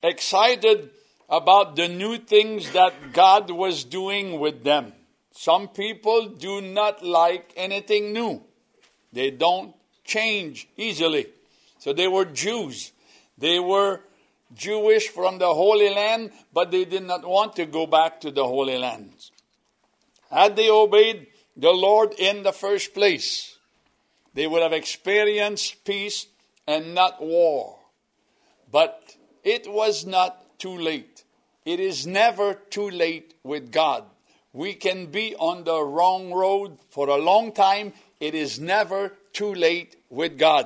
excited about the new things that God was doing with them. Some people do not like anything new. They don't change easily. So they were Jews. They were Jewish from the Holy Land, but they did not want to go back to the Holy Land. Had they obeyed the Lord in the first place, they would have experienced peace and not war. But it was not too late. It is never too late with God. We can be on the wrong road for a long time. It is never too late with God.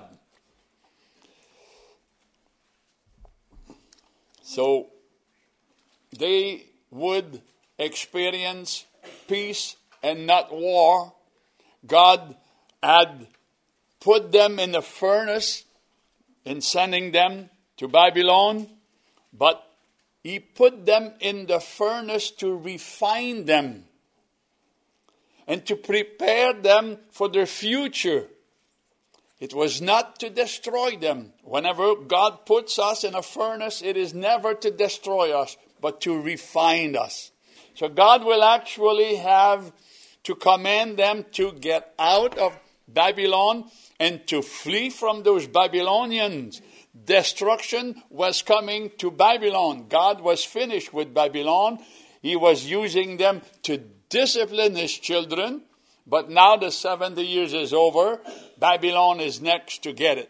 So they would experience peace and not war. God had put them in the furnace in sending them to Babylon, but He put them in the furnace to refine them and to prepare them for their future. It was not to destroy them. Whenever God puts us in a furnace, it is never to destroy us, but to refine us. So God will actually have to command them to get out of Babylon and to flee from those Babylonians. Destruction was coming to Babylon. God was finished with Babylon. He was using them to discipline His children. But now the 70 years is over. Babylon is next to get it.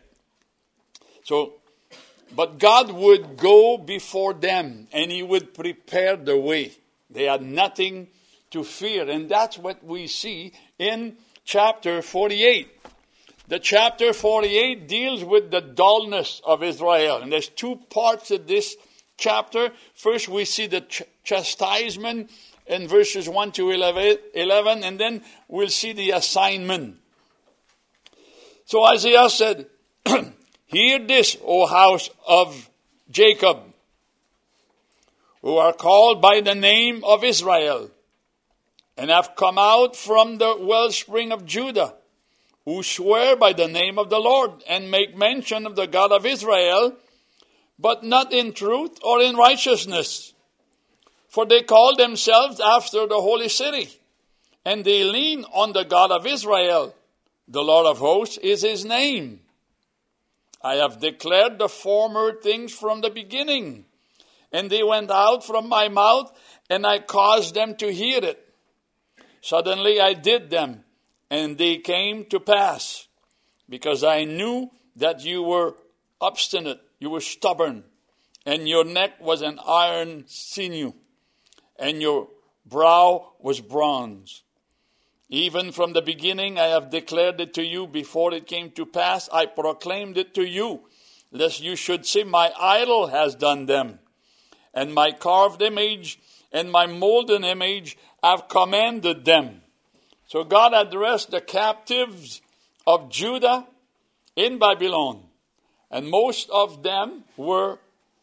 But God would go before them and He would prepare the way. They had nothing to fear. And that's what we see in chapter 48. The chapter 48 deals with the dullness of Israel. And there's two parts of this chapter. First, we see the chastisement in verses 1 to 11. And then we'll see the assignment. So Isaiah said, "Hear this, O house of Jacob, who are called by the name of Israel, and have come out from the wellspring of Judah, who swear by the name of the Lord, and make mention of the God of Israel, but not in truth or in righteousness. For they call themselves after the holy city, and they lean on the God of Israel. The Lord of hosts is His name. I have declared the former things from the beginning, and they went out from my mouth, and I caused them to hear it. Suddenly I did them, and they came to pass, because I knew that you were obstinate, you were stubborn, and your neck was an iron sinew, and your brow was bronze. Even from the beginning I have declared it to you. Before it came to pass, I proclaimed it to you, lest you should say, my idol has done them, and my carved image and my molten image have commanded them." So God addressed the captives of Judah in Babylon. And most of them were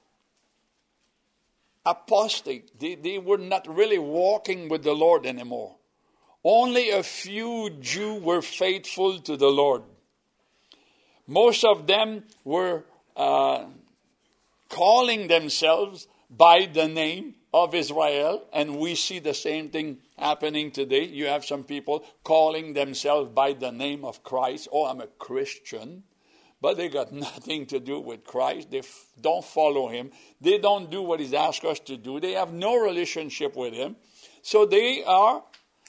apostate. They were not really walking with the Lord anymore. Only a few Jews were faithful to the Lord. Most of them were calling themselves by the name of Israel, and we see the same thing happening today. You have some people calling themselves by the name of Christ. Oh, I'm a Christian. But they got nothing to do with Christ. They don't follow Him. They don't do what He's asked us to do. They have no relationship with Him. So they are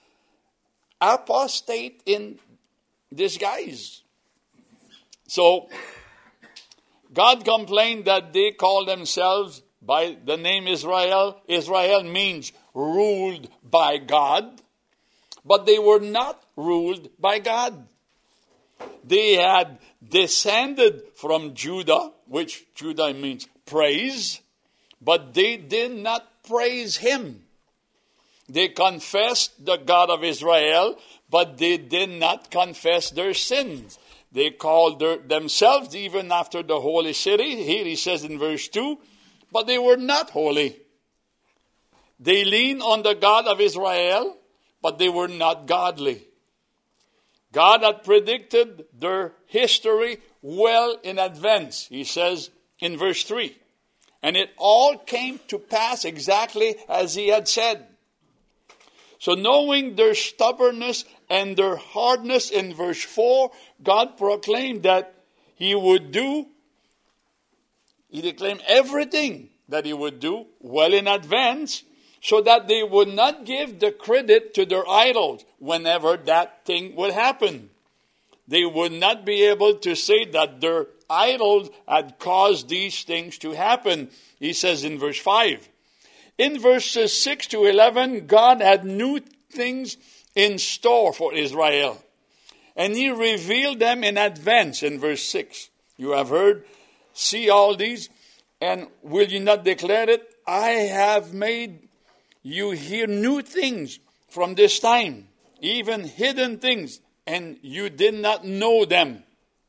apostate in disguise. So God complained that they call themselves by the name Israel. Israel means ruled by God. But they were not ruled by God. They had descended from Judah, which Judah means praise, but they did not praise Him. They confessed the God of Israel, but they did not confess their sins. They called themselves even after the holy city. Here he says in verse 2, but they were not holy. They leaned on the God of Israel, but they were not godly. God had predicted their history well in advance. He says in verse 3, And it all came to pass exactly as he had said. So knowing their stubbornness and their hardness in verse 4, God proclaimed that he declared everything that he would do well in advance, so that they would not give the credit to their idols whenever that thing would happen. They would not be able to say that their idols had caused these things to happen. He says in verse 5. In verses 6 to 11, God had new things in store for Israel. And he revealed them in advance in verse 6. You have heard, see all these, and will you not declare it? I have made you hear new things from this time, even hidden things, and you did not know them.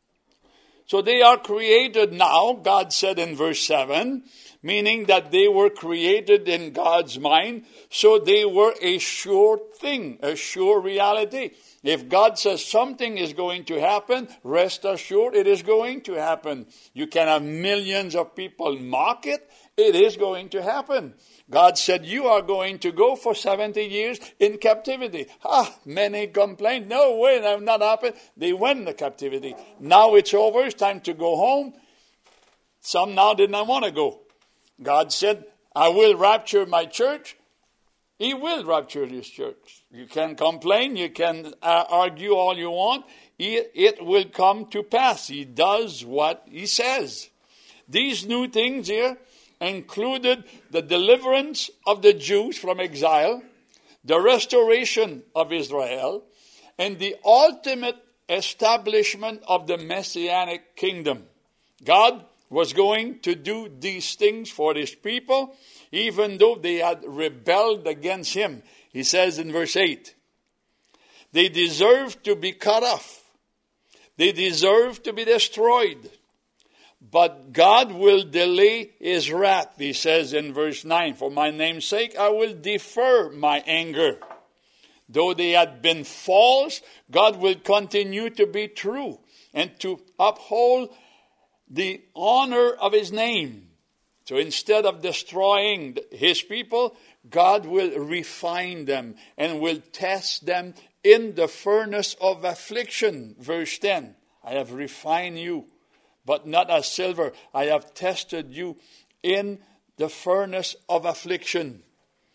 So they are created now, God said in verse 7, meaning that they were created in God's mind, so they were a sure thing, a sure reality. If God says something is going to happen, rest assured it is going to happen. You can have millions of people mock it, it is going to happen. God said, you are going to go for 70 years in captivity. Many complained, no way, that will not happen. They went into captivity. Now it's over, it's time to go home. Some now did not want to go. God said, I will rapture my church. He will rapture his church. You can complain, you can argue all you want. It will come to pass. He does what he says. These new things here included the deliverance of the Jews from exile, the restoration of Israel, and the ultimate establishment of the Messianic kingdom. God was going to do these things for his people, even though they had rebelled against him. He says in verse 8, they deserve to be cut off. They deserve to be destroyed. But God will delay his wrath, he says in verse 9. For my name's sake, I will defer my anger. Though they had been false, God will continue to be true and to uphold the honor of his name. So instead of destroying his people, God will refine them and will test them in the furnace of affliction. Verse 10, I have refined you, but not as silver. I have tested you in the furnace of affliction.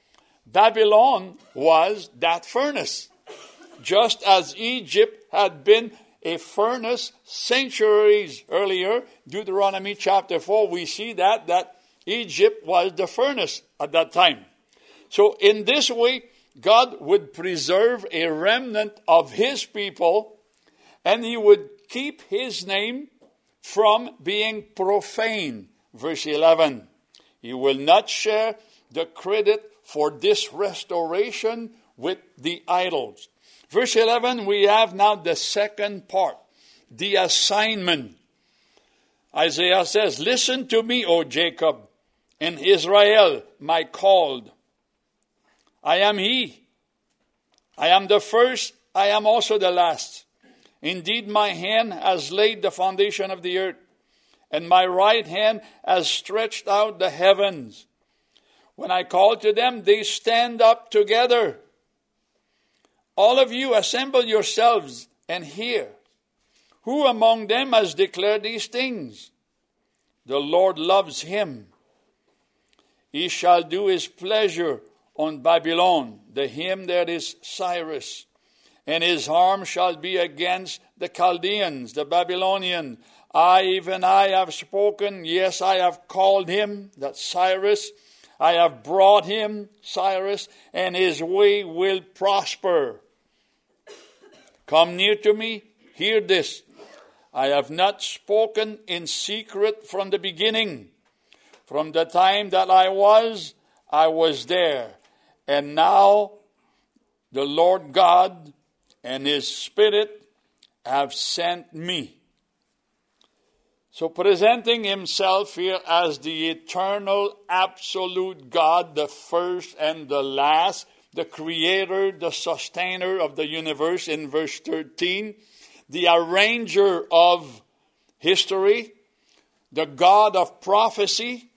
Babylon was that furnace. Just as Egypt had been a furnace centuries earlier, Deuteronomy chapter 4, we see that Egypt was the furnace at that time. So in this way, God would preserve a remnant of his people, and he would keep his name from being profane. Verse 11, he will not share the credit for this restoration with the idols. Verse 11, we have now the second part, the assignment. Isaiah says, listen to me, O Jacob, and Israel, my called. I am he. I am the first, I am also the last. Indeed, my hand has laid the foundation of the earth, and my right hand has stretched out the heavens. When I call to them, they stand up together. All of you assemble yourselves and hear. Who among them has declared these things? The Lord loves him. He shall do his pleasure on Babylon. The him that is Cyrus. And his arm shall be against the Chaldeans, the Babylonians. Even I have spoken. Yes, I have called him, that's Cyrus. I have brought him, Cyrus, and his way will prosper. Come near to me, hear this. I have not spoken in secret from the beginning. From the time that I was there. And now the Lord God and his Spirit have sent me. So presenting himself here as the eternal, absolute God, the first and the last, the creator, the sustainer of the universe in verse 13, the arranger of history, the God of prophecy.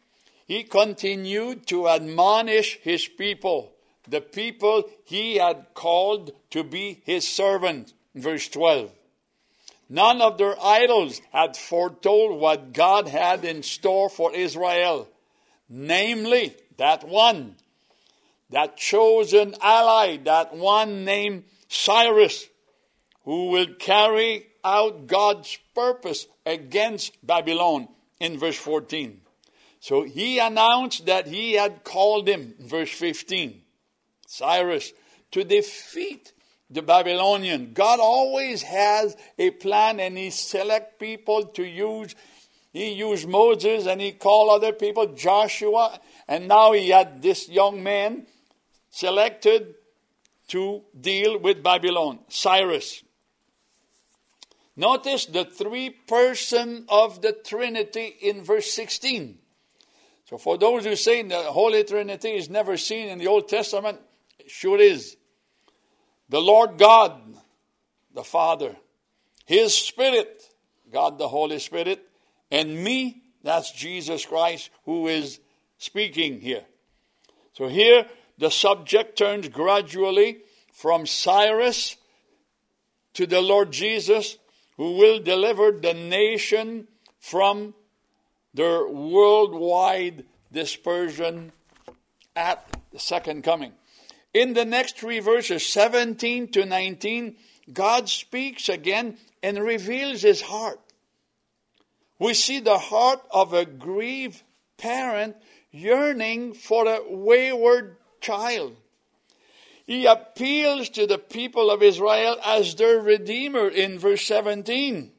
he continued to admonish his people, the people he had called to be his servant. Verse 12. None of their idols had foretold what God had in store for Israel. Namely, that one, that chosen ally, that one named Cyrus, who will carry out God's purpose against Babylon in verse 14. So he announced that he had called him, verse 15, Cyrus, to defeat the Babylonian. God always has a plan, and he select people to use. He used Moses, and he called other people, Joshua, and now he had this young man selected to deal with Babylon, Cyrus. Notice the three persons of the Trinity in verse 16. So for those who say the Holy Trinity is never seen in the Old Testament, it sure is. The Lord God, the Father, His Spirit, God the Holy Spirit, and me, that's Jesus Christ who is speaking here. So here the subject turns gradually from Cyrus to the Lord Jesus, who will deliver the nation from their worldwide dispersion at the second coming. In the next three verses, 17 to 19, God speaks again and reveals his heart. We see the heart of a grieved parent yearning for a wayward child. He appeals to the people of Israel as their Redeemer in verse 17.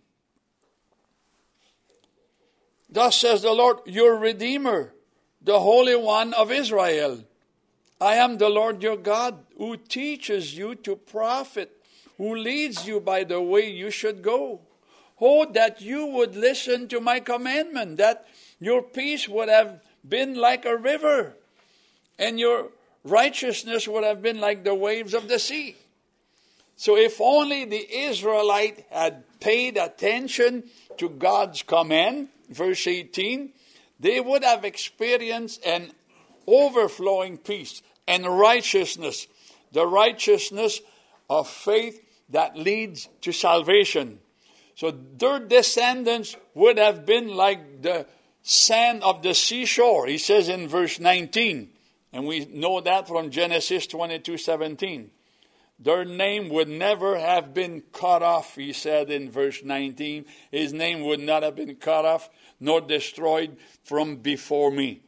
Thus says the Lord, your Redeemer, the Holy One of Israel. I am the Lord your God, who teaches you to profit, who leads you by the way you should go. Oh, that you would listen to my commandment, that your peace would have been like a river, and your righteousness would have been like the waves of the sea. So if only the Israelite had paid attention to God's command, verse 18, they would have experienced an overflowing peace and righteousness, the righteousness of faith that leads to salvation. So their descendants would have been like the sand of the seashore, he says in verse 19. And we know that from Genesis 22:17. Their name would never have been cut off, he said in verse 19. His name would not have been cut off nor destroyed from before me.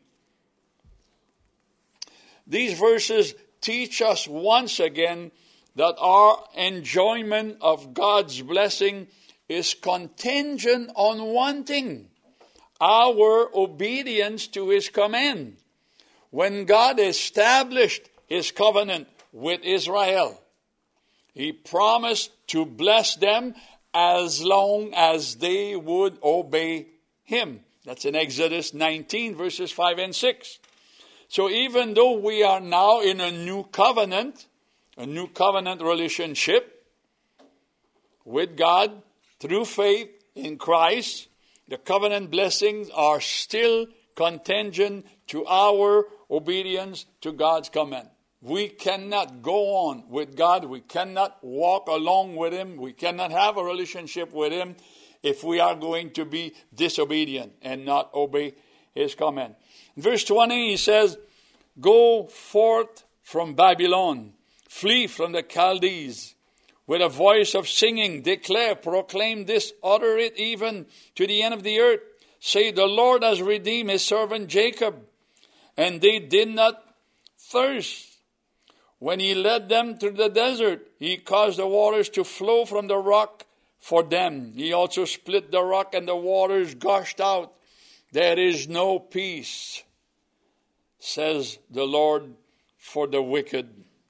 These verses teach us once again that our enjoyment of God's blessing is contingent on one thing: our obedience to his command. When God established his covenant with Israel, he promised to bless them as long as they would obey him. That's in Exodus 19, verses 5 and 6. So even though we are now in a new covenant relationship with God through faith in Christ, the covenant blessings are still contingent to our obedience to God's command. We cannot go on with God. We cannot walk along with him. We cannot have a relationship with him if we are going to be disobedient and not obey his command. In verse 20, he says, go forth from Babylon, flee from the Chaldees. With a voice of singing, declare, proclaim this, utter it even to the end of the earth. Say, the Lord has redeemed his servant Jacob, and they did not thirst. When he led them through the desert, he caused the waters to flow from the rock for them. He also split the rock, and the waters gushed out. There is no peace, says the Lord, for the wicked.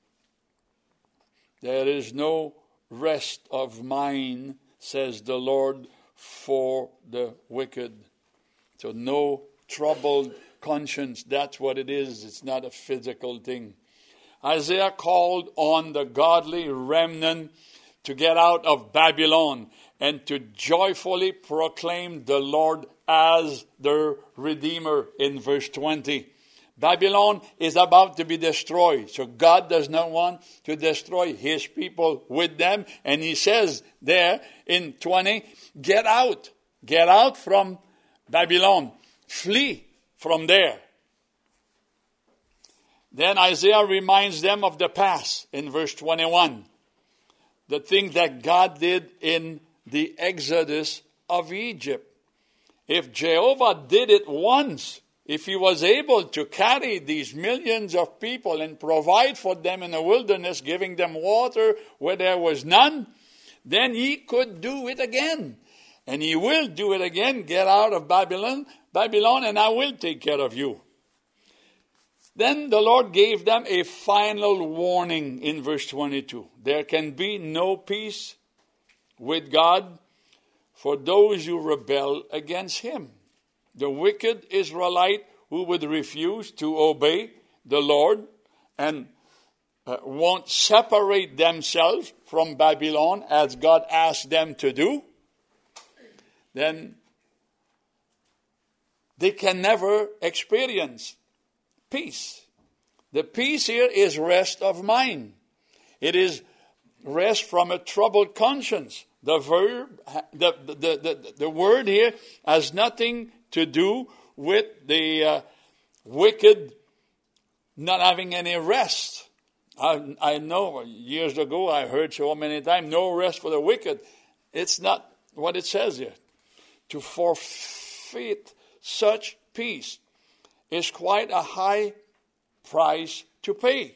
There is no rest of mind, says the Lord, for the wicked. So no troubled conscience. That's what it is. It's not a physical thing. Isaiah called on the godly remnant to get out of Babylon and to joyfully proclaim the Lord as their Redeemer in verse 20. Babylon is about to be destroyed. So God does not want to destroy his people with them. And he says there in 20, get out. Get out from Babylon. Flee from there. Then Isaiah reminds them of the past in verse 21. The things that God did in the exodus of Egypt. If Jehovah did it once, if he was able to carry these millions of people and provide for them in the wilderness, giving them water where there was none, then he could do it again. And he will do it again. Get out of Babylon, and I will take care of you. Then the Lord gave them a final warning in verse 22. There can be no peace with God for those who rebel against him. The wicked Israelite who would refuse to obey the Lord and won't separate themselves from Babylon as God asked them to do, then they can never experience peace. The peace here is rest of mind. It is rest from a troubled conscience. The word here has nothing to do with the wicked not having any rest. I know years ago I heard so many times, no rest for the wicked. It's not what it says here. To forfeit such peace is quite a high price to pay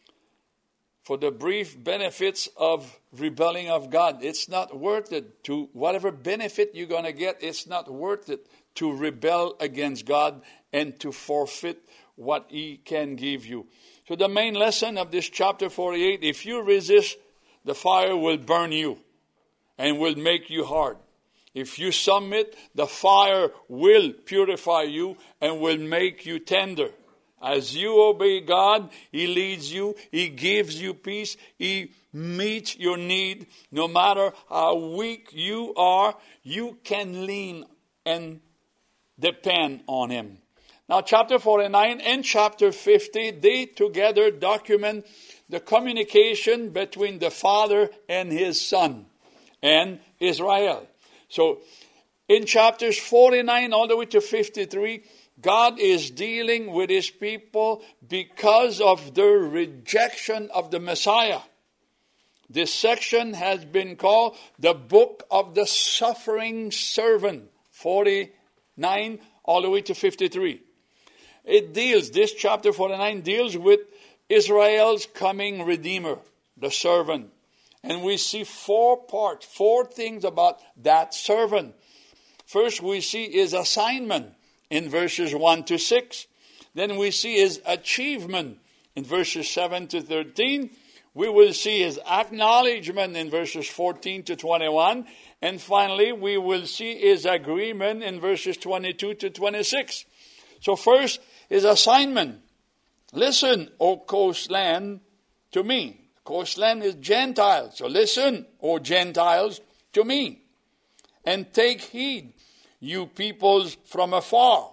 for the brief benefits of rebelling of God. It's not worth it. To whatever benefit you're going to get, it's not worth it to rebel against God and to forfeit what he can give you. So the main lesson of this chapter 48, if you resist, the fire will burn you and will make you hard. If you submit, the fire will purify you and will make you tender. As you obey God, he leads you, he gives you peace, he meets your need. No matter how weak you are, you can lean and depend on him. Now, chapter 49 and chapter 50, they together document the communication between the Father and his Son and Israel. So, in chapters 49 all the way to 53, God is dealing with his people because of their rejection of the Messiah. This section has been called the Book of the Suffering Servant, 49 all the way to 53. This chapter 49 deals with Israel's coming Redeemer, the servant. And we see four things about that servant. First, we see his assignment in verses 1 to 6. Then we see his achievement in verses 7 to 13. We will see his acknowledgement in verses 14 to 21. And finally, we will see his agreement in verses 22 to 26. So first, his assignment. Listen, O coastland, to me. Coastland is Gentiles. So listen, O Gentiles, to me. And take heed, you peoples from afar.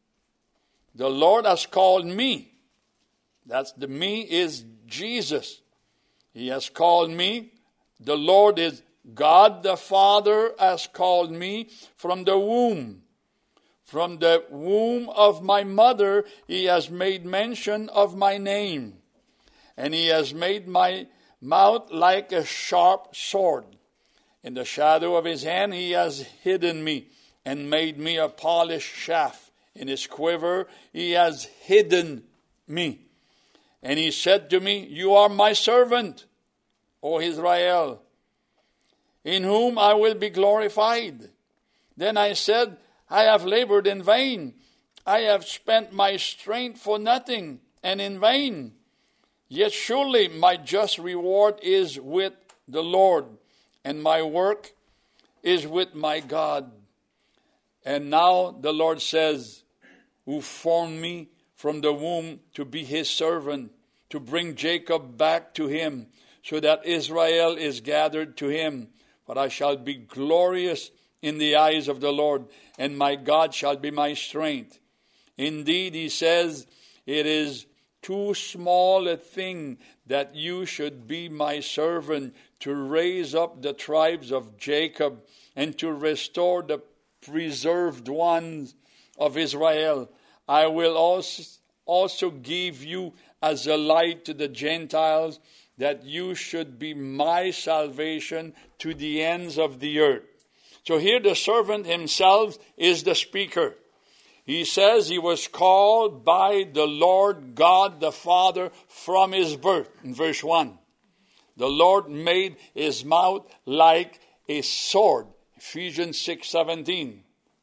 The Lord has called me. That's the me is Jesus. He has called me. The Lord is God the Father has called me from the womb. From the womb of my mother, he has made mention of my name. And he has made my mouth like a sharp sword. In the shadow of his hand, he has hidden me and made me a polished shaft. In his quiver, he has hidden me. And he said to me, you are my servant, O Israel, in whom I will be glorified. Then I said, I have labored in vain. I have spent my strength for nothing and in vain. Yet surely my just reward is with the Lord, and my work is with my God. And now the Lord says, who formed me from the womb to be his servant, to bring Jacob back to him, so that Israel is gathered to him. For I shall be glorious in the eyes of the Lord, and my God shall be my strength. Indeed, he says, it is too small a thing that you should be my servant, to raise up the tribes of Jacob and to restore the preserved ones of Israel. I will also give you as a light to the Gentiles, that you should be my salvation to the ends of the earth. So here the servant himself is the speaker. He says he was called by the Lord God the Father from his birth, in verse 1. The Lord made his mouth like a sword, Ephesians 6:17.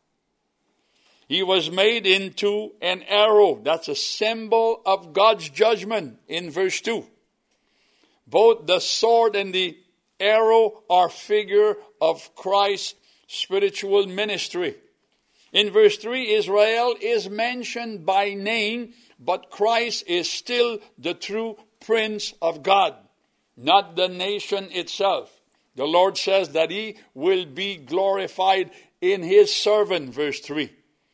He was made into an arrow. That's a symbol of God's judgment in verse 2. Both the sword and the arrow are figure of Christ's spiritual ministry. In verse 3, Israel is mentioned by name, but Christ is still the true Prince of God, not the nation itself. The Lord says that he will be glorified in his servant, verse 3.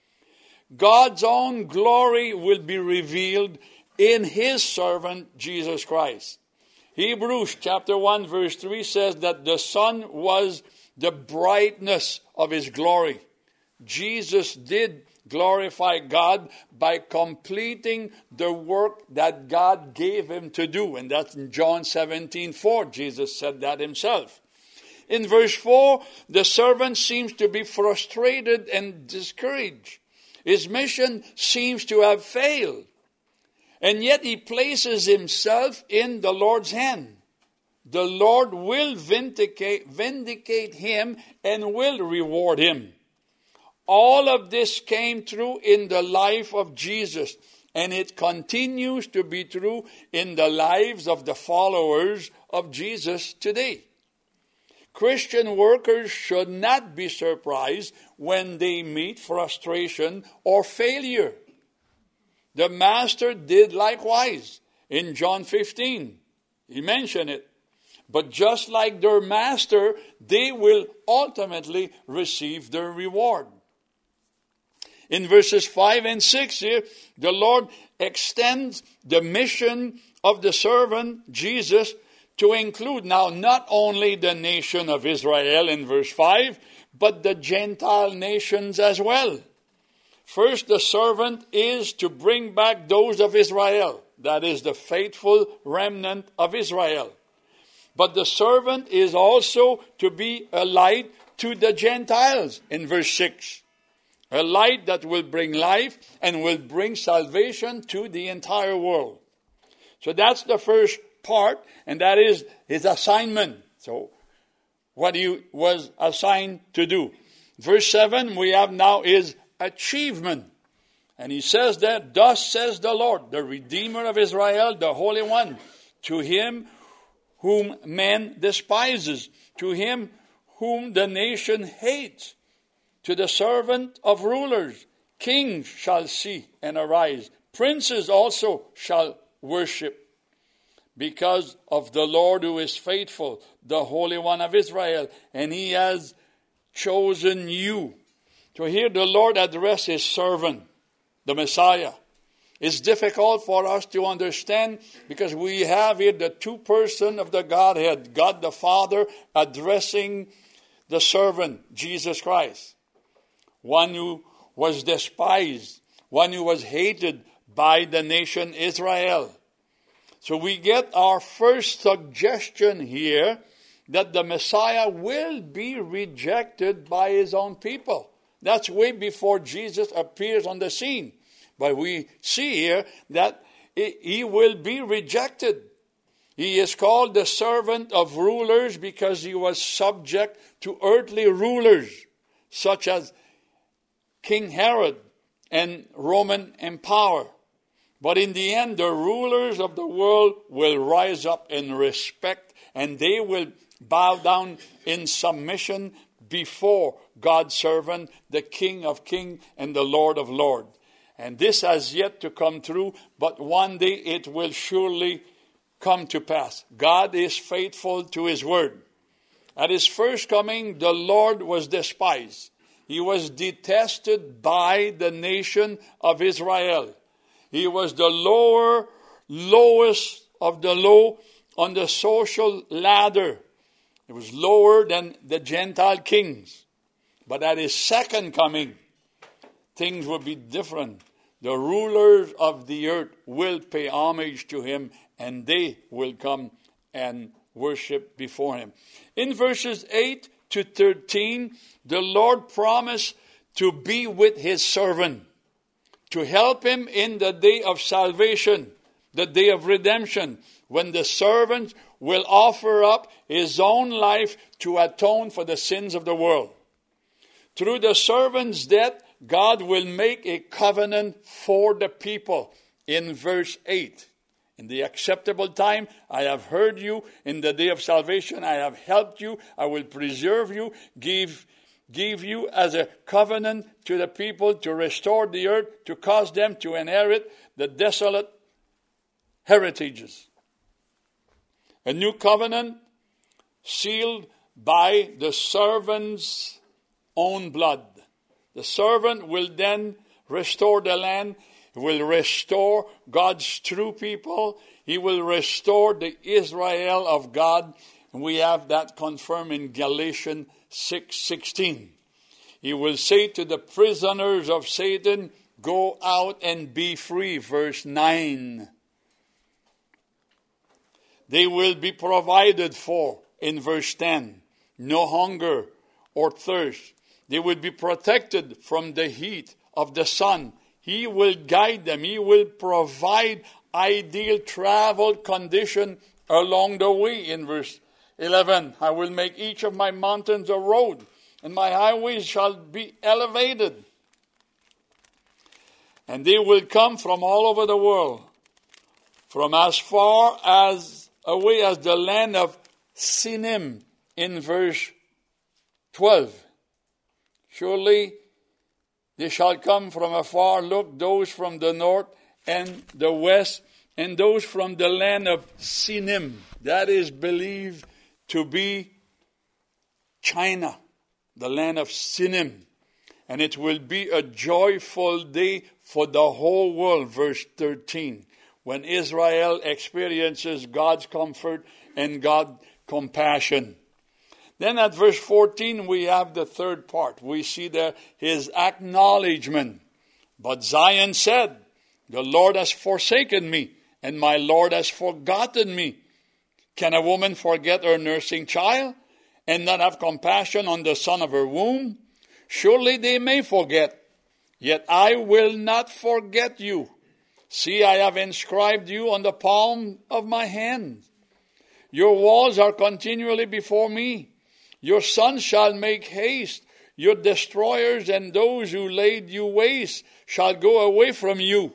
God's own glory will be revealed in his servant, Jesus Christ. Hebrews chapter 1 verse 3 says that the sun was the brightness of his glory. Jesus did glorify God by completing the work that God gave him to do. And that's in John 17:4. Jesus said that himself. In verse 4, the servant seems to be frustrated and discouraged. His mission seems to have failed. And yet he places himself in the Lord's hand. The Lord will vindicate him and will reward him. All of this came true in the life of Jesus, and it continues to be true in the lives of the followers of Jesus today. Christian workers should not be surprised when they meet frustration or failure. The Master did likewise in John 15. He mentioned it. But just like their Master, they will ultimately receive their reward. In verses 5 and 6 here, the Lord extends the mission of the servant, Jesus, to include now not only the nation of Israel in verse 5, but the Gentile nations as well. First, the servant is to bring back those of Israel. That is the faithful remnant of Israel. But the servant is also to be a light to the Gentiles in verse 6. A light that will bring life and will bring salvation to the entire world. So that's the first part, and that is his assignment. So what he was assigned to do. Verse 7 we have now his achievement. And he says that, thus says the Lord, the Redeemer of Israel, the Holy One, to him whom man despises, to him whom the nation hates, to the servant of rulers, kings shall see and arise, princes also shall worship, because of the Lord who is faithful, the Holy One of Israel, and he has chosen you. So here the Lord addressed his servant, the Messiah. It's difficult for us to understand because we have here the two persons of the Godhead, God the Father addressing the servant, Jesus Christ. One who was despised, one who was hated by the nation Israel. So we get our first suggestion here that the Messiah will be rejected by his own people. That's way before Jesus appears on the scene. But we see here that he will be rejected. He is called the servant of rulers because he was subject to earthly rulers, such as King Herod and Roman Empire. But in the end, the rulers of the world will rise up in respect, and they will bow down in submission before God's servant, the King of Kings and the Lord of Lords. And this has yet to come true, but one day it will surely come to pass. God is faithful to his word. At his first coming, the Lord was despised. He was detested by the nation of Israel. He was the lowest of the low on the social ladder. It was lower than the Gentile kings. But at his second coming, things will be different. The rulers of the earth will pay homage to him, and they will come and worship before him. In verses 8 to 13, the Lord promised to be with his servant, to help him in the day of salvation, the day of redemption, when the servant will offer up his own life to atone for the sins of the world. Through the servant's death, God will make a covenant for the people. In verse 8, in the acceptable time, I have heard you. In the day of salvation, I have helped you. I will preserve you, give you as a covenant to the people, to restore the earth, to cause them to inherit the desolate heritages. A new covenant sealed by the servant's own blood. The servant will then restore the land. He will restore God's true people. He will restore the Israel of God. And we have that confirmed in Galatians 6:16. He will say to the prisoners of Satan, go out and be free. Verse 9. They will be provided for in verse 10. No hunger or thirst. They will be protected from the heat of the sun. He will guide them. He will provide ideal travel condition along the way. In verse 11, I will make each of my mountains a road, and my highways shall be elevated. And they will come from all over the world, from as far away as the land of Sinim, in verse 12. Surely they shall come from afar. Look, those from the north and the west, and those from the land of Sinim. That is believed to be China, the land of Sinim. And it will be a joyful day for the whole world. Verse 13. When Israel experiences God's comfort and God's compassion. Then at verse 14, we have the third part. We see there his acknowledgement. But Zion said, the Lord has forsaken me, and my Lord has forgotten me. Can a woman forget her nursing child, and not have compassion on the son of her womb? Surely they may forget, yet I will not forget you. See, I have inscribed you on the palm of my hand. Your walls are continually before me. Your sons shall make haste. Your destroyers and those who laid you waste shall go away from you.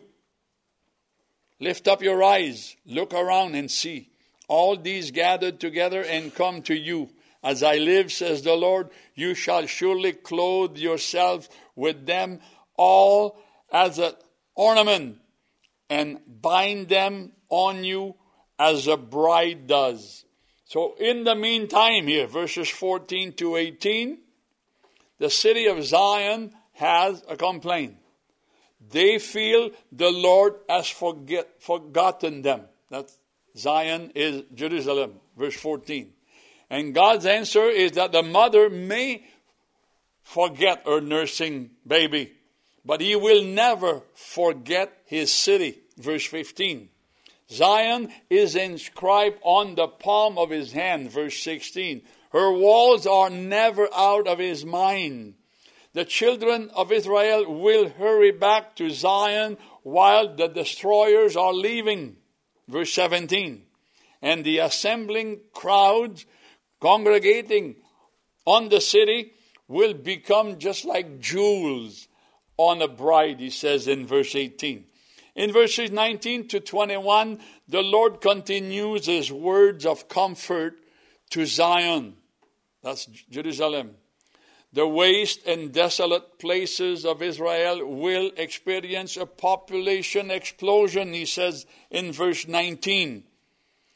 Lift up your eyes, look around and see. All these gathered together and come to you. As I live, says the Lord, you shall surely clothe yourselves with them all as an ornament, and bind them on you as a bride does. So in the meantime here, verses 14 to 18, the city of Zion has a complaint. They feel the Lord has forgotten them. That's Zion is Jerusalem, verse 14. And God's answer is that the mother may forget her nursing baby, but he will never forget his city, verse 15. Zion is inscribed on the palm of his hand, verse 16. Her walls are never out of his mind. The children of Israel will hurry back to Zion while the destroyers are leaving, verse 17. And the assembling crowds congregating on the city will become just like jewels on a bride, he says in verse 18. In verses 19 to 21, the Lord continues his words of comfort to Zion. That's Jerusalem. The waste and desolate places of Israel will experience a population explosion, he says in verse 19.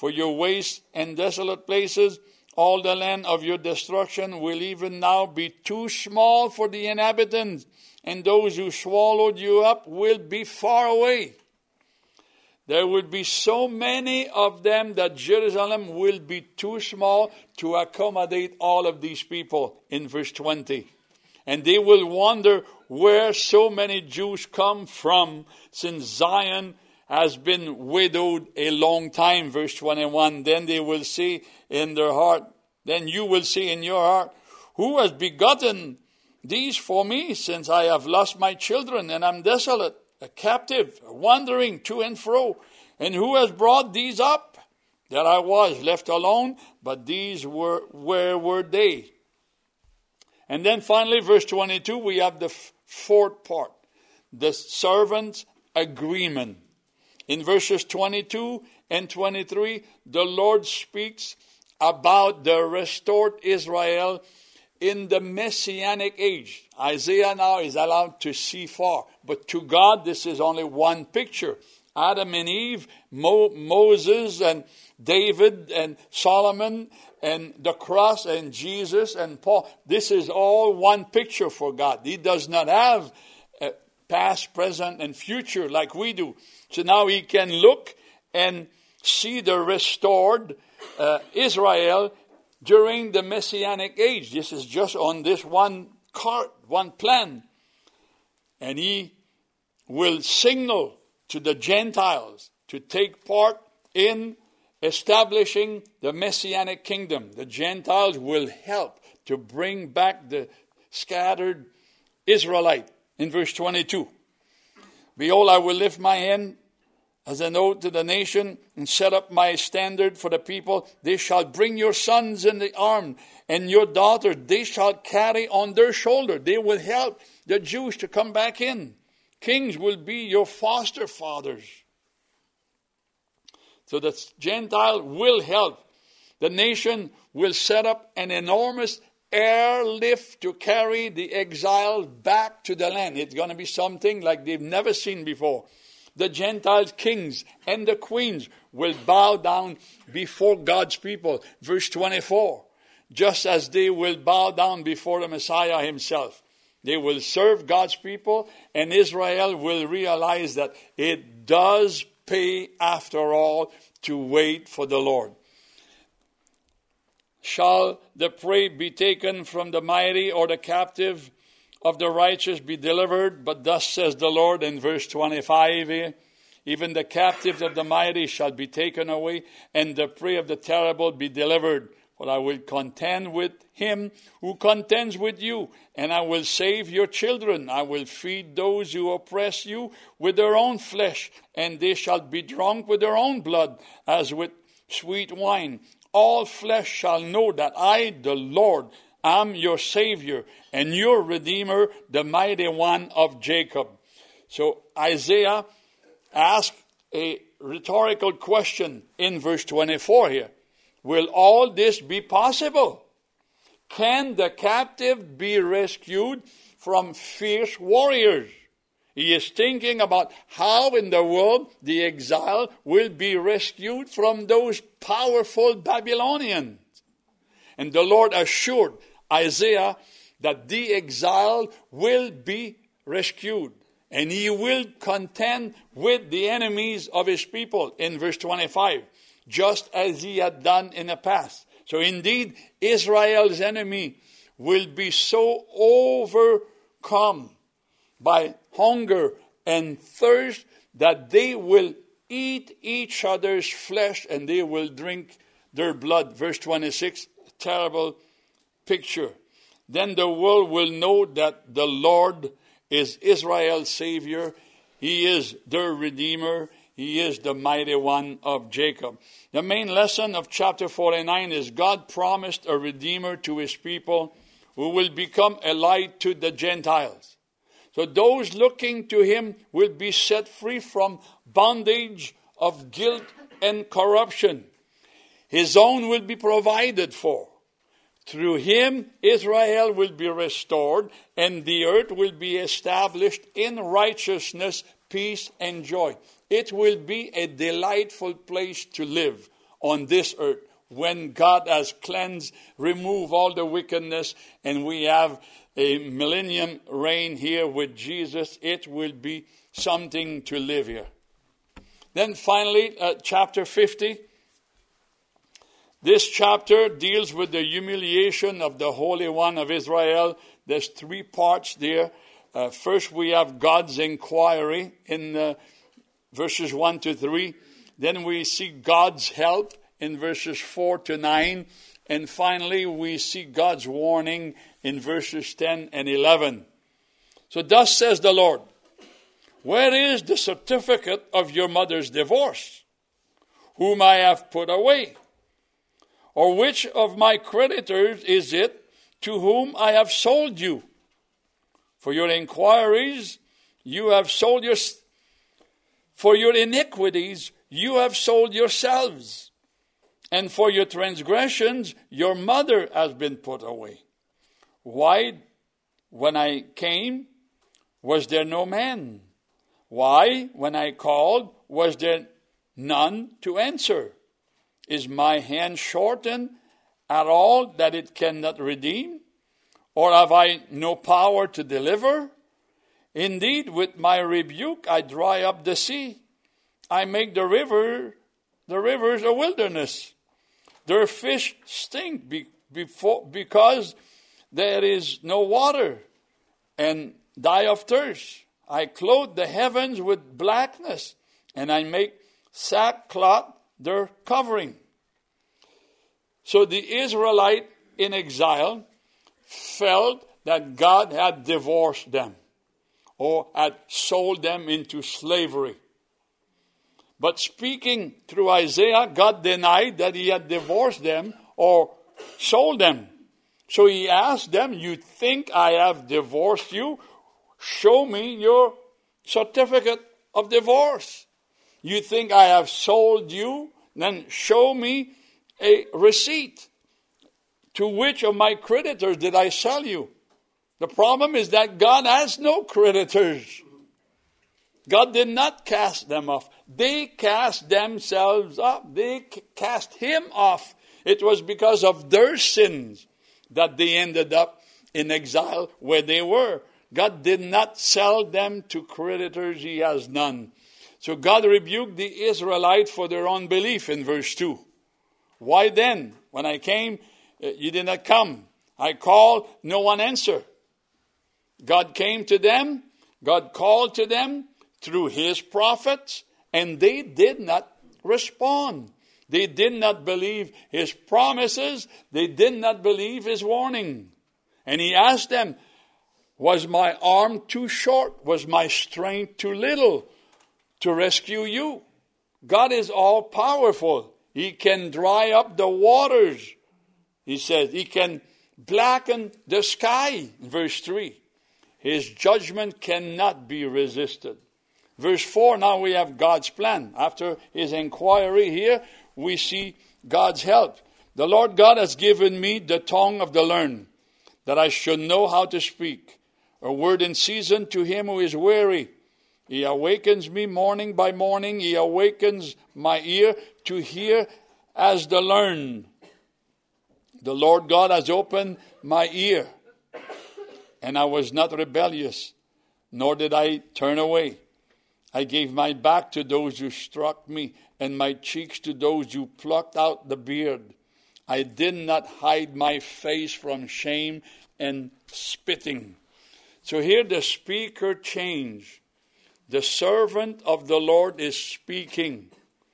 for your waste and desolate places. All the land of your destruction will even now be too small for the inhabitants, and those who swallowed you up will be far away. There will be so many of them that Jerusalem will be too small to accommodate all of these people, in verse 20. And they will wonder where so many Jews come from, since Zion has been widowed a long time, verse 21. Then they will say in their heart, then you will say in your heart, who has begotten these for me, since I have lost my children and am desolate, a captive, wandering to and fro? And who has brought these up? That I was left alone, but these were, where were they? And then finally, verse 22, we have the fourth part, the servant's agreement. In verses 22 and 23, the Lord speaks about the restored Israel in the Messianic age. Isaiah now is allowed to see far, but to God this is only one picture. Adam and Eve, Moses and David and Solomon and the cross and Jesus and Paul. This is all one picture for God. He does not have past, present, and future like we do. So now he can look and see the restored Israel during the Messianic age. This is just on this one card, one plan. And he will signal to the Gentiles to take part in establishing the Messianic kingdom. The Gentiles will help to bring back the scattered Israelite. In verse 22, behold, I will lift my hand as an oath to the nation and set up my standard for the people. They shall bring your sons in the arm and your daughters they shall carry on their shoulder. They will help the Jews to come back in. Kings will be your foster fathers. So the Gentile will help. The nation will set up an enormous airlift to carry the exiles back to the land. It's going to be something like they've never seen before. The Gentile kings and the queens will bow down before God's people. Verse 24. Just as they will bow down before the Messiah himself. They will serve God's people, and Israel will realize that it does pay, after all, to wait for the Lord. Shall the prey be taken from the mighty, or the captive of the righteous be delivered? But thus says the Lord in verse 25, even the captives of the mighty shall be taken away, and the prey of the terrible be delivered. For I will contend with him who contends with you, and I will save your children. I will feed those who oppress you with their own flesh, and they shall be drunk with their own blood, as with sweet wine. All flesh shall know that I, the Lord, am your Savior, and your Redeemer, the mighty one of Jacob. So Isaiah asked a rhetorical question in verse 24 here. Will all this be possible? Can the captive be rescued from fierce warriors? He is thinking about how in the world the exile will be rescued from those powerful Babylonians. And the Lord assured Isaiah that the exile will be rescued. And he will contend with the enemies of his people in verse 25. Just as he had done in the past. So indeed, Israel's enemy will be so overcome by hunger and thirst that they will eat each other's flesh and they will drink their blood. Verse 26, terrible picture. Then the world will know that the Lord is Israel's Savior. He is their Redeemer. He is the mighty one of Jacob. The main lesson of chapter 49 is God promised a Redeemer to his people who will become a light to the Gentiles. So those looking to him will be set free from bondage of guilt and corruption. His own will be provided for. Through him, Israel will be restored and the earth will be established in righteousness, peace, and joy. It will be a delightful place to live on this earth. When God has cleansed, removed all the wickedness, and we have a millennium reign here with Jesus, it will be something to live here. Then finally, chapter 50. This chapter deals with the humiliation of the Holy One of Israel. There's 3 parts there. First, we have God's inquiry in verses 1 to 3. Then we see God's help in verses 4 to 9. And finally, we see God's warning in verses 10 and 11. So thus says the Lord, where is the certificate of your mother's divorce, whom I have put away? Or which of my creditors is it to whom I have sold you? For your inquiries, you have sold for your iniquities, you have sold yourselves. And for your transgressions, your mother has been put away. Why, when I came, was there no man? Why, when I called, was there none to answer? Is my hand shortened at all that it cannot redeem? Or have I no power to deliver? Indeed, with my rebuke I dry up the sea. I make the rivers a wilderness. Their fish stink because there is no water, and die of thirst. I clothe the heavens with blackness, and I make sackcloth their covering. So the Israelite in exile felt that God had divorced them or had sold them into slavery. But speaking through Isaiah, God denied that he had divorced them or sold them. So he asked them, you think I have divorced you? Show me your certificate of divorce. You think I have sold you? Then show me a receipt. To which of my creditors did I sell you? The problem is that God has no creditors. God did not cast them off. They cast themselves off. They cast him off. It was because of their sins that they ended up in exile where they were. God did not sell them to creditors. He has none. So God rebuked the Israelites for their unbelief in verse 2. Why then, when I came, you did not come? I called, no one answered. God came to them. God called to them through his prophets, and they did not respond. They did not believe his promises. They did not believe his warning. And he asked them, was my arm too short? Was my strength too little to rescue you? God is all powerful. He can dry up the waters. He says he can blacken the sky. Verse 3. His judgment cannot be resisted. Verse 4, now we have God's plan. After his inquiry here, we see God's help. The Lord God has given me the tongue of the learned, that I should know how to speak. A word in season to him who is weary. He awakens me morning by morning. He awakens my ear to hear as the learned. The Lord God has opened my ear, and I was not rebellious, nor did I turn away. I gave my back to those who struck me, and my cheeks to those who plucked out the beard. I did not hide my face from shame and spitting. So here the speaker changed. The servant of the Lord is speaking.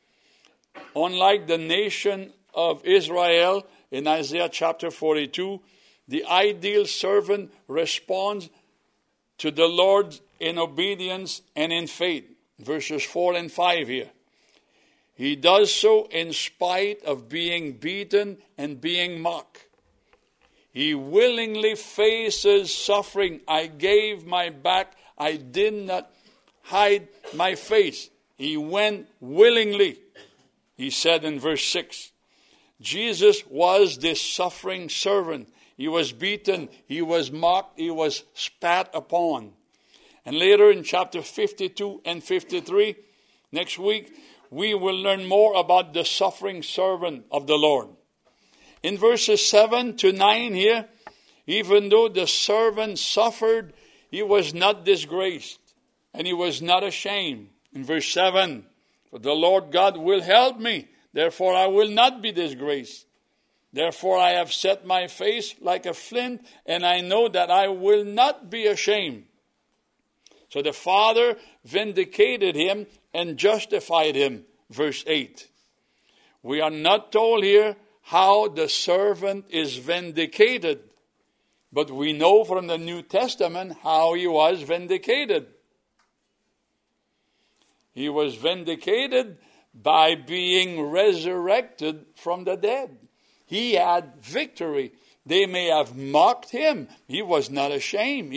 Unlike the nation of Israel in Isaiah chapter 42, the ideal servant responds to the Lord in obedience and in faith. Verses 4 and 5 here. He does so in spite of being beaten and being mocked. He willingly faces suffering. I gave my back. I did not hide my face. He went willingly. He said in verse 6. Jesus was this suffering servant. He was beaten. He was mocked. He was spat upon. And later in chapter 52 and 53, next week, we will learn more about the suffering servant of the Lord. In verses 7 to 9 here, even though the servant suffered, he was not disgraced and he was not ashamed. In verse 7, for the Lord God will help me, therefore I will not be disgraced. Therefore I have set my face like a flint, and I know that I will not be ashamed. So the Father vindicated him and justified him. Verse 8. We are not told here how the servant is vindicated, but we know from the New Testament how he was vindicated. He was vindicated by being resurrected from the dead. He had victory. They may have mocked him. He was not ashamed.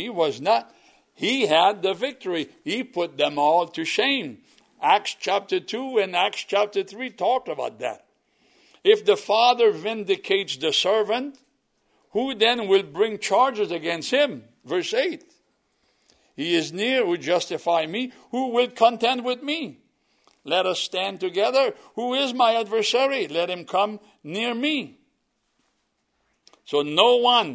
He had the victory. He put them all to shame. Acts chapter 2 and Acts chapter 3 talked about that. If the Father vindicates the servant, who then will bring charges against him? Verse 8. He is near who justify me. Who will contend with me? Let us stand together. Who is my adversary? Let him come near me. So no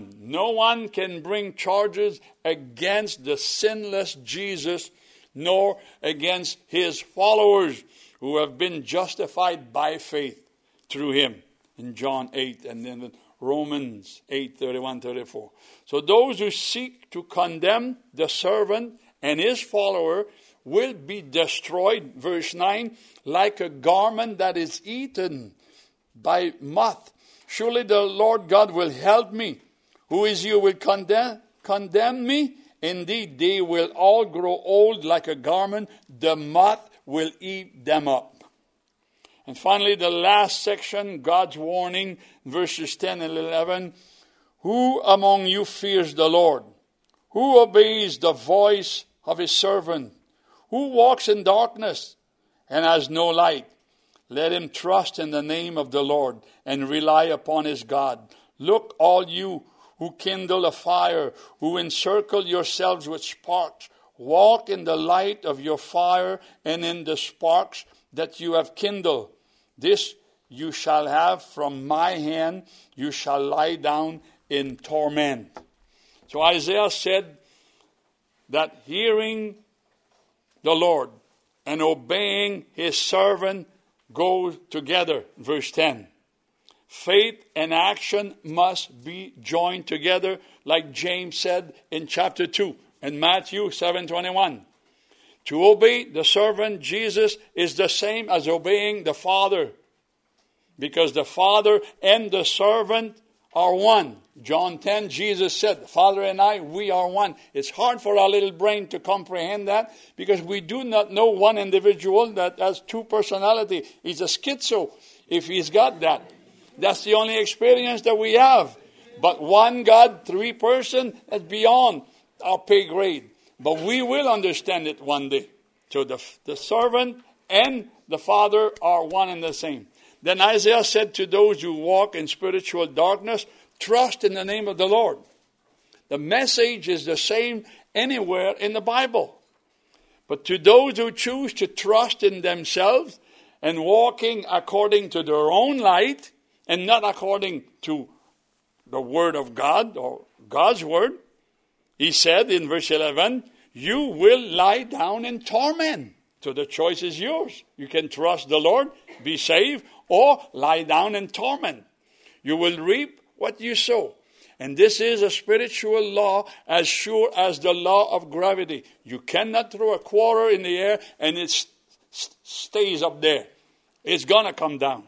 one can bring charges against the sinless Jesus, nor against his followers who have been justified by faith through him. In John 8 and then Romans 8, 31, 34. So those who seek to condemn the servant and his follower will be destroyed, verse 9, like a garment that is eaten by moth. Surely the Lord God will help me. Who is he who will condemn me? Indeed, they will all grow old like a garment. The moth will eat them up. And finally, the last section, God's warning, verses 10 and 11. Who among you fears the Lord? Who obeys the voice of his servant? Who walks in darkness and has no light? Let him trust in the name of the Lord and rely upon his God. Look, all you who kindle a fire, who encircle yourselves with sparks. Walk in the light of your fire and in the sparks that you have kindled. This you shall have from my hand. You shall lie down in torment. So Isaiah said that hearing the Lord and obeying his servant go together. Verse 10. Faith and action must be joined together, like James said in chapter 2 and Matthew 7:21. To obey the servant Jesus is the same as obeying the Father, because the Father and the servant are one. John 10, Jesus said, the Father and I, we are one. It's hard for our little brain to comprehend that, because we do not know one individual that has two personalities. He's a schizo, if he's got that. That's the only experience that we have. But one God, three person, that's beyond our pay grade. But we will understand it one day. So the servant and the Father are one and the same. Then Isaiah said to those who walk in spiritual darkness, trust in the name of the Lord. The message is the same anywhere in the Bible. But to those who choose to trust in themselves and walking according to their own light and not according to the word of God or God's word, he said in verse 11, you will lie down in torment. So the choice is yours. You can trust the Lord, be saved, or lie down in torment. You will reap what you sow. And this is a spiritual law as sure as the law of gravity. You cannot throw a quarter in the air and it stays up there. It's going to come down.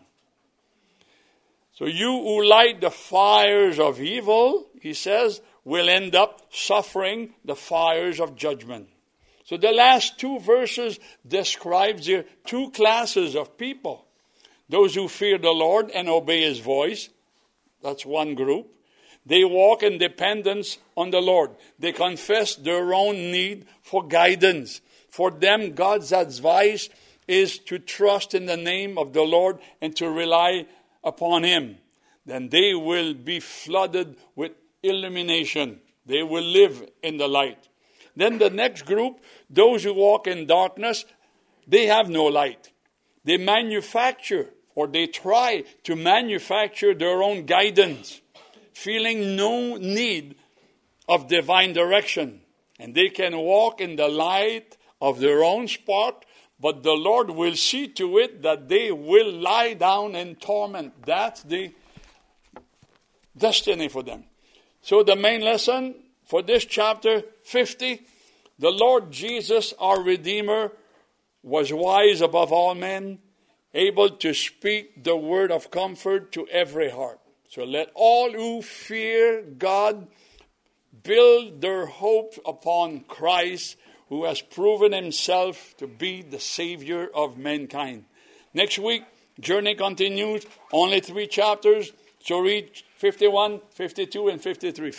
So you who light the fires of evil, he says, will end up suffering the fires of judgment. So the last two verses describes here two classes of people. Those who fear the Lord and obey his voice. That's one group. They walk in dependence on the Lord. They confess their own need for guidance. For them, God's advice is to trust in the name of the Lord and to rely upon him. Then they will be flooded with illumination. They will live in the light. Then the next group, those who walk in darkness, they have no light. They manufacture, or they try to manufacture their own guidance, feeling no need of divine direction. And they can walk in the light of their own spot, but the Lord will see to it that they will lie down in torment. That's the destiny for them. So the main lesson for this chapter 50, the Lord Jesus, our Redeemer, was wise above all men, able to speak the word of comfort to every heart. So let all who fear God build their hope upon Christ, who has proven himself to be the Savior of mankind. Next week, journey continues. Only 3 chapters. So read 51, 52, and 53.